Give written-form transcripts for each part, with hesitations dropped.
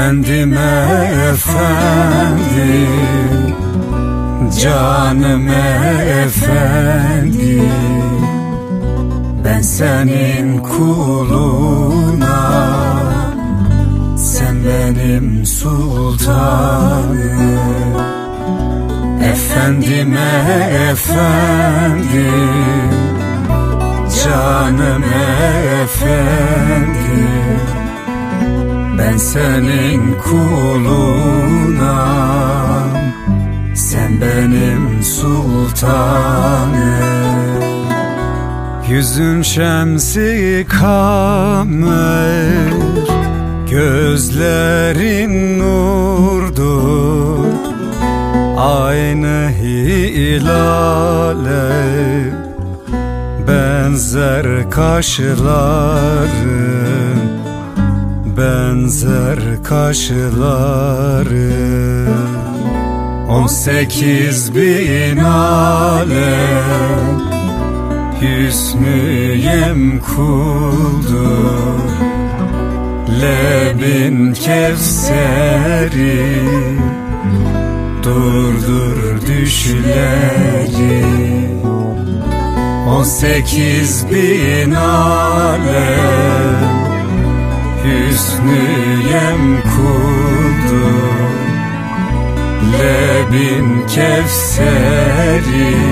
Efendim efendim, canım efendim, ben senin kuluna, sen benim sultanım. Efendim efendim, canım efendim, ben senin kulunam, sen benim sultanım. Yüzün şemsi kamer, gözlerin nurdur, aynı hilale benzer kaşların, benzer kaşların. 18.000 alem hüsnü kuldur, lebin kevseri durdur düşleri. 18.000 alem hüsnü kuldur, lebin kevseri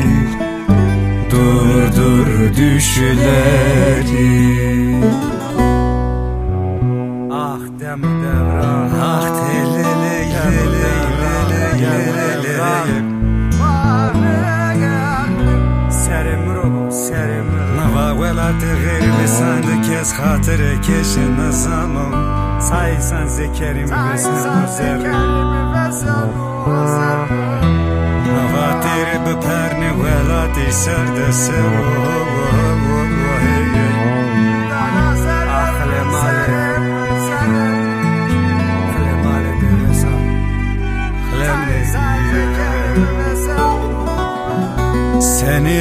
durdur düşleri. Ah dem devran, ah telele yele yele serim nava velat gayr besand kes khatir keşin zanım, saysan zekerim besan نواتر بپرنی ولاتی سردسه آخل مال برسان seni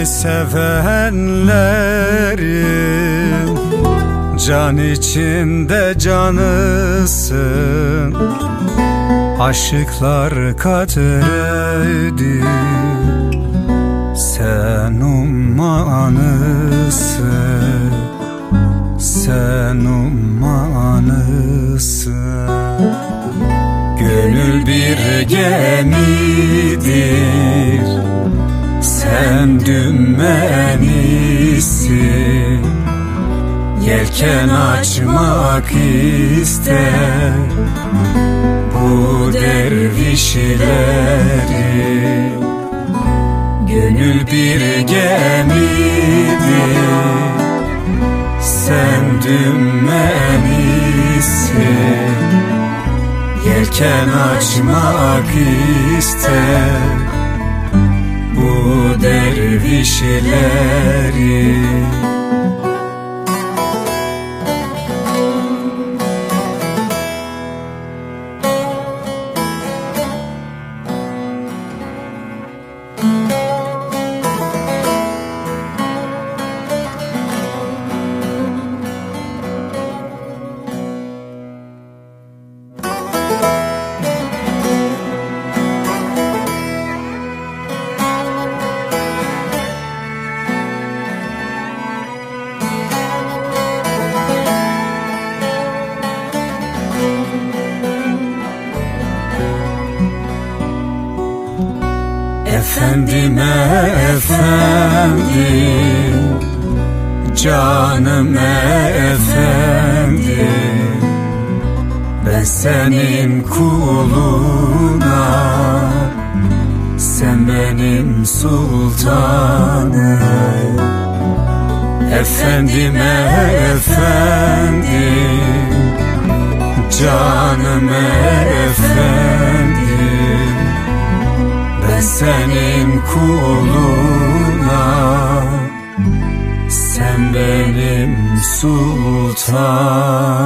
sevenlerin can içinde canısın. Aşıklar katredi, sen ummanısın, sen ummanısın. Gönül bir gemidir, sen dümenisin. Yelken açmak ister bu dervişleri. Gönül bir gemidir, sen dümenisin. Yelken açmak ister bu dervişleri. Efendim efendim, canım efendim, ben senin kuluna, sen benim sultanım. Efendim efendim, canım efendim, ben senin kuluna, sen benim sultanım.